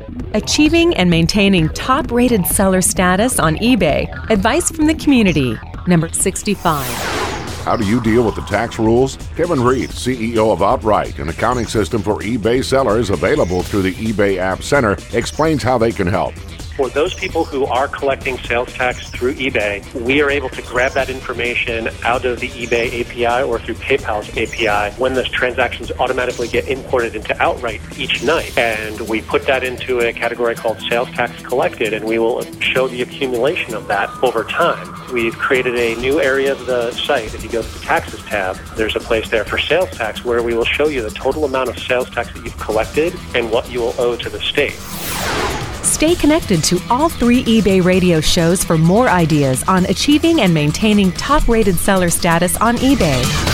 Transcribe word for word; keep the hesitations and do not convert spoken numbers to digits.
Achieving and maintaining top-rated seller status on eBay. Advice from the community. Number sixty-five. How do you deal with the tax rules? Kevin Reed, C E O of Outright, an accounting system for eBay sellers available through the eBay App Center, explains how they can help. For those people who are collecting sales tax through eBay, we are able to grab that information out of the eBay A P I or through PayPal's A P I when those transactions automatically get imported into Outright each night. And we put that into a category called sales tax collected, and we will show the accumulation of that over time. We've created a new area of the site. If you go to the Taxes tab, there's a place there for sales tax where we will show you the total amount of sales tax that you've collected and what you will owe to the state. Stay connected to all three eBay radio shows for more ideas on achieving and maintaining top-rated seller status on eBay.